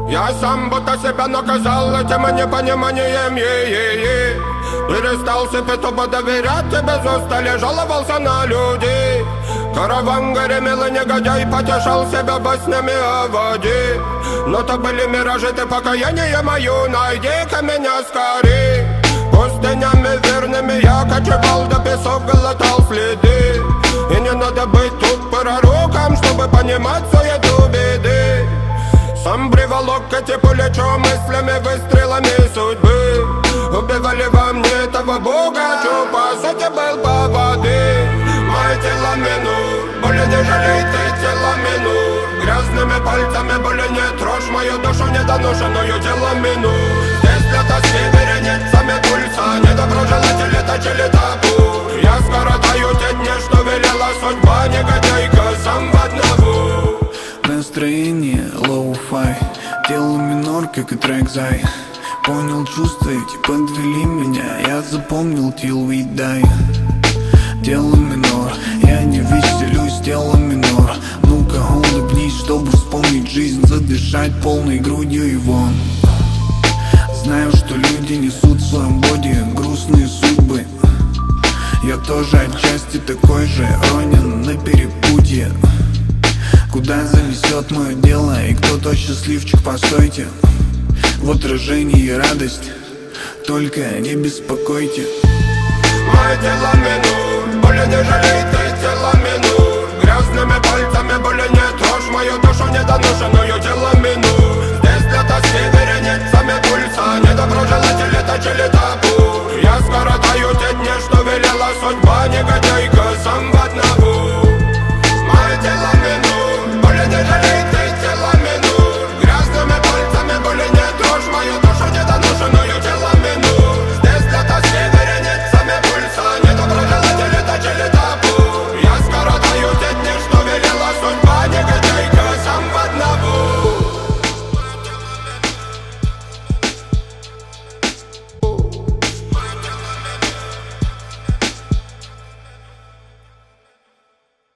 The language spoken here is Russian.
Я сам будто себя наказал этим непониманием. Перестал себе тупо доверять, тебе без устали жаловался на людей. Караван гремел и негодяй потешал себя баснями о воде. Но то были миражи, ты покаяние мою, найди-ка меня скорей. Пустынями верными я кочевал, до песок глотал следы. И не надо быть тут пророком, чтобы понимать суету беды. Сам приволок эти плечо мыслями, выстрелами судьбы. Убивали во мне того бога, что по сути был по воды. Мое тело минут, боли не жалей, ты тело минут. Грязными пальцами боли не трожь мою душу недоношенную тело минут. Здесь для тоски вереницами пульса, недоброжелатели точили табу. Я скоротаю те дни, что велела судьба, негодяйка сам в одного. Настроение лоу-фай, тело минор, как и трек Зай. Понял чувства эти, подвели меня, я запомнил till we die. Тело минор, я не веселюсь, тело минор. Ну-ка улыбнись, чтобы вспомнить жизнь, задышать полной грудью и вон. Знаю, что люди несут в своем боди грустные судьбы. Я тоже отчасти такой же, ронен на перепутье. Куда занесет мое дело, и кто-то счастливчик, постойте. В отражении радость, только не беспокойте. Мое тело минут, боли не жалей, ты тело минут. Грязными пальцами боли не трожь мою душу недоношенную тело минут. Здесь для тоски вереницами пульса, недоброжелатели точили табу. Я скоротаю те дни, что велела судьба, негодяйка сам.